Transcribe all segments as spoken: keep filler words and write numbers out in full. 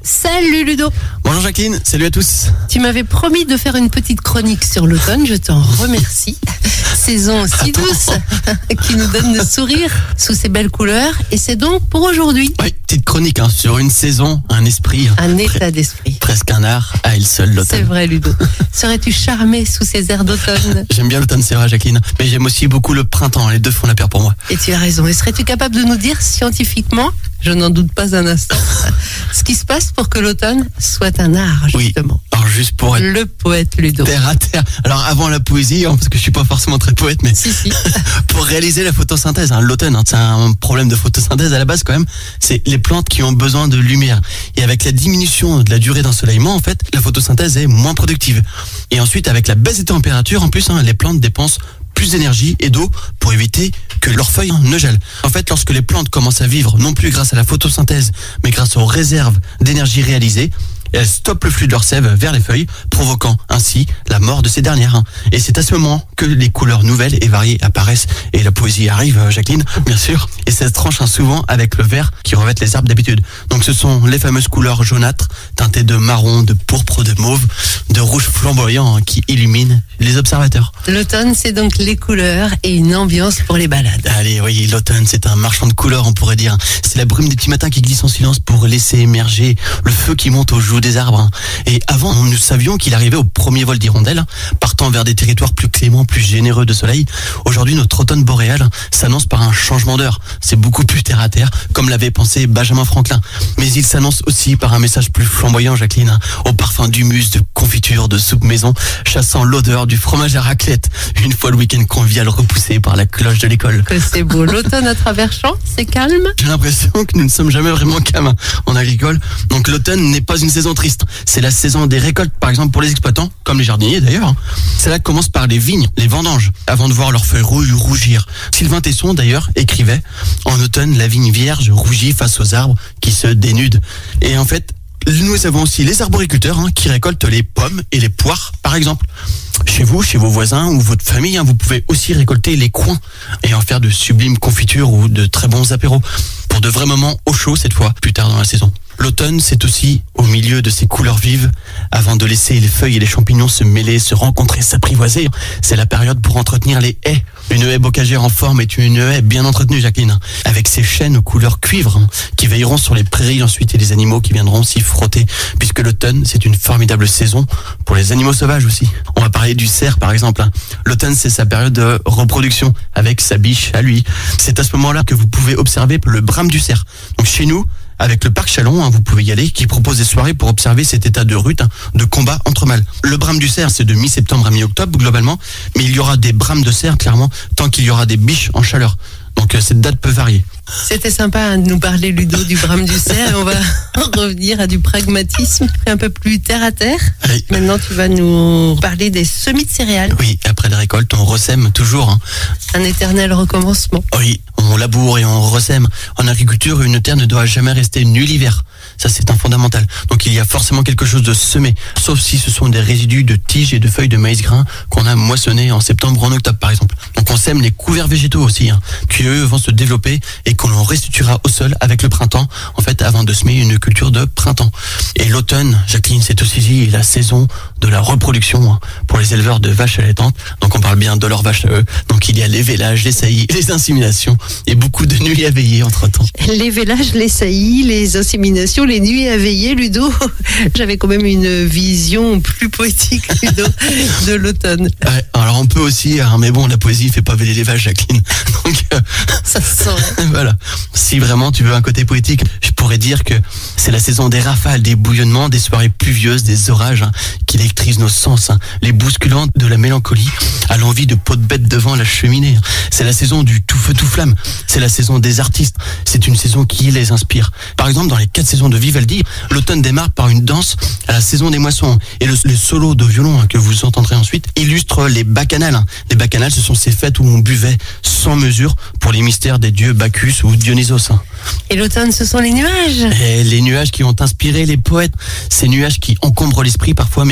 Salut Ludo. Bonjour Jacqueline, salut à tous. Tu m'avais promis de faire une petite chronique sur l'automne, je t'en remercie. Saison si douce qui nous donne le sourire sous ses belles couleurs, et c'est donc pour aujourd'hui. Oui, petite chronique hein, sur une saison, un esprit. Un état d'esprit. Presque un art à elle seule, l'automne. C'est vrai Ludo. Serais-tu charmé sous ces airs d'automne? J'aime bien l'automne, c'est vrai Jacqueline, mais j'aime aussi beaucoup le printemps, les deux font la paire pour moi. Et tu as raison, et serais-tu capable de nous dire scientifiquement, je n'en doute pas un instant, ce qui se passe pour que l'automne soit un art, justement? Oui, alors juste pour être le poète Ludo. terre à terre. Alors avant la poésie, hein, parce que je suis pas forcément très poète, mais si, si. pour réaliser la photosynthèse, hein, l'automne, hein, c'est un problème de photosynthèse à la base quand même, c'est les plantes qui ont besoin de lumière. Et avec la diminution de la durée d'ensoleillement, en fait, la photosynthèse est moins productive. Et ensuite, avec la baisse des températures, en plus, hein, les plantes dépensent plus d'énergie et d'eau pour éviter que leurs feuilles hein, ne gèlent. En fait, lorsque les plantes commencent à vivre non plus grâce à la photosynthèse, mais grâce aux réserves d'énergie réalisées, elles stoppent le flux de leur sève vers les feuilles, provoquant ainsi la mort de ces dernières. Et c'est à ce moment que les couleurs nouvelles et variées apparaissent. Et la poésie arrive, Jacqueline, bien sûr. Et ça se tranche hein, souvent avec le vert qui revêt les arbres d'habitude. Donc ce sont les fameuses couleurs jaunâtres, teintées de marron, de pourpre, de mauve, de rouge flamboyant hein, qui illuminent les observateurs. L'automne, c'est donc les couleurs et une ambiance pour les balades. Allez, oui, l'automne, c'est un marchand de couleurs, on pourrait dire. C'est la brume des petits matins qui glisse en silence pour laisser émerger le feu qui monte aux joues des arbres. Et avant, nous savions qu'il arrivait au premier vol d'hirondelles, partant vers des territoires plus cléments, plus généreux de soleil. Aujourd'hui, notre automne boréal s'annonce par un changement d'heure. C'est beaucoup plus terre à terre, comme l'avait pensé Benjamin Franklin. Mais il s'annonce aussi par un message plus flamboyant, Jacqueline, au parfum d'humus, de confiture, de soupe maison, chassant l'odeur du fromage à raclette, une fois le week-end convivial repoussé par la cloche de l'école. Que c'est beau. L'automne à travers champs, c'est calme. J'ai l'impression que nous ne sommes jamais vraiment calmes en agricole. Donc l'automne n'est pas une saison triste. C'est la saison des récoltes, par exemple pour les exploitants, comme les jardiniers d'ailleurs. Cela commence par les vignes, les vendanges, avant de voir leurs feuilles rouges rougir. Sylvain Tesson d'ailleurs écrivait « En automne, la vigne vierge rougit face aux arbres qui se dénudent ». Et en fait, nous avons aussi les arboriculteurs hein, qui récoltent les pommes et les poires, par exemple. Chez vous, chez vos voisins ou votre famille, hein, vous pouvez aussi récolter les coings et en faire de sublimes confitures ou de très bons apéros. Pour de vrais moments au chaud cette fois, plus tard dans la saison. L'automne, c'est aussi au milieu de ces couleurs vives, avant de laisser les feuilles et les champignons se mêler, se rencontrer, s'apprivoiser. C'est la période pour entretenir les haies. Une haie bocagère en forme est une haie bien entretenue, Jacqueline, avec ses chênes aux couleurs cuivre, hein, qui veilleront sur les prairies ensuite et les animaux qui viendront s'y frotter, puisque l'automne, c'est une formidable saison pour les animaux sauvages aussi. On va parler du cerf, par exemple. Hein. L'automne, c'est sa période de reproduction, avec sa biche à lui. C'est à ce moment-là que vous pouvez observer le brame du cerf. Donc chez nous, avec le parc Chalon, hein, vous pouvez y aller, qui propose des soirées pour observer cet état de rut, hein, de combat entre mâles. Le brame du cerf, c'est de mi-septembre à mi-octobre globalement, mais il y aura des brames de cerf, clairement, tant qu'il y aura des biches en chaleur. Donc euh, cette date peut varier. C'était sympa hein, de nous parler, Ludo, du brame du cerf. On va revenir à du pragmatisme, un peu plus terre à terre. Oui. Maintenant, tu vas nous parler des semis de céréales. Oui, après la récolte, on ressème toujours. Hein. Un éternel recommencement. Oui, on laboure et on ressème. En agriculture, une terre ne doit jamais rester nue l'hiver. Ça, c'est un fondamental. Donc, il y a forcément quelque chose de semé, sauf si ce sont des résidus de tiges et de feuilles de maïs grain qu'on a moissonnés en septembre ou en octobre, par exemple. Donc, on sème les couverts végétaux aussi, hein, qui eux vont se développer et qu'on restituera au sol avec le printemps, en fait, avant de semer une culture de printemps. Et l'automne, Jacqueline, c'est aussi la saison de la reproduction hein, pour les éleveurs de vaches allaitantes. Donc, on parle bien de leurs vaches à eux. Donc, il y a les vélages, les saillies, les inséminations et beaucoup de nuits à veiller entre-temps. Les vélages, les saillies, les inséminations, les nuits à veiller, Ludo. J'avais quand même une vision plus poétique, Ludo, de l'automne. Ouais, alors on peut aussi, hein, mais bon, la poésie fait pas véler les vaches, Jacqueline. Donc, euh, ça se sent. Voilà. Si vraiment tu veux un côté poétique, je pourrais dire que c'est la saison des rafales, des bouillonnements, des soirées pluvieuses, des orages hein, qui électrisent nos sens, hein, les bousculant de la mélancolie à l'envie de peau de bête devant la cheminée. C'est la saison du tout feu tout flamme. C'est la saison des artistes. C'est une saison qui les inspire. Par exemple, dans les quatre saisons de Vivaldi, l'automne démarre par une danse à la saison des moissons. Et le, le solo de violon hein, que vous entendrez ensuite illustre les bacchanales. Hein. Les bacchanales, ce sont ces fêtes où on buvait sans mesure pour les mystères des dieux Bacchus ou Dionysos. Hein. Et l'automne, ce sont les nuages. Et les nuages qui ont inspiré les poètes. Ces nuages qui encombrent l'esprit parfois, mais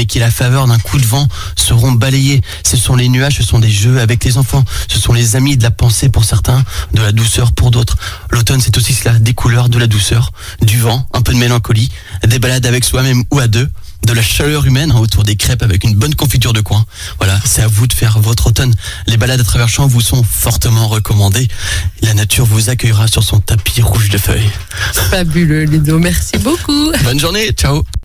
mais qui, à la faveur d'un coup de vent, seront balayés. Ce sont les nuages, ce sont des jeux avec les enfants, ce sont les amis de la pensée pour certains, de la douceur pour d'autres. L'automne, c'est aussi cela, des couleurs, de la douceur, du vent, un peu de mélancolie, des balades avec soi-même ou à deux, de la chaleur humaine hein, autour des crêpes avec une bonne confiture de coin. Voilà, c'est à vous de faire votre automne. Les balades à travers champs vous sont fortement recommandées. La nature vous accueillera sur son tapis rouge de feuilles. Fabuleux, Ludo. Merci beaucoup. Bonne journée, ciao.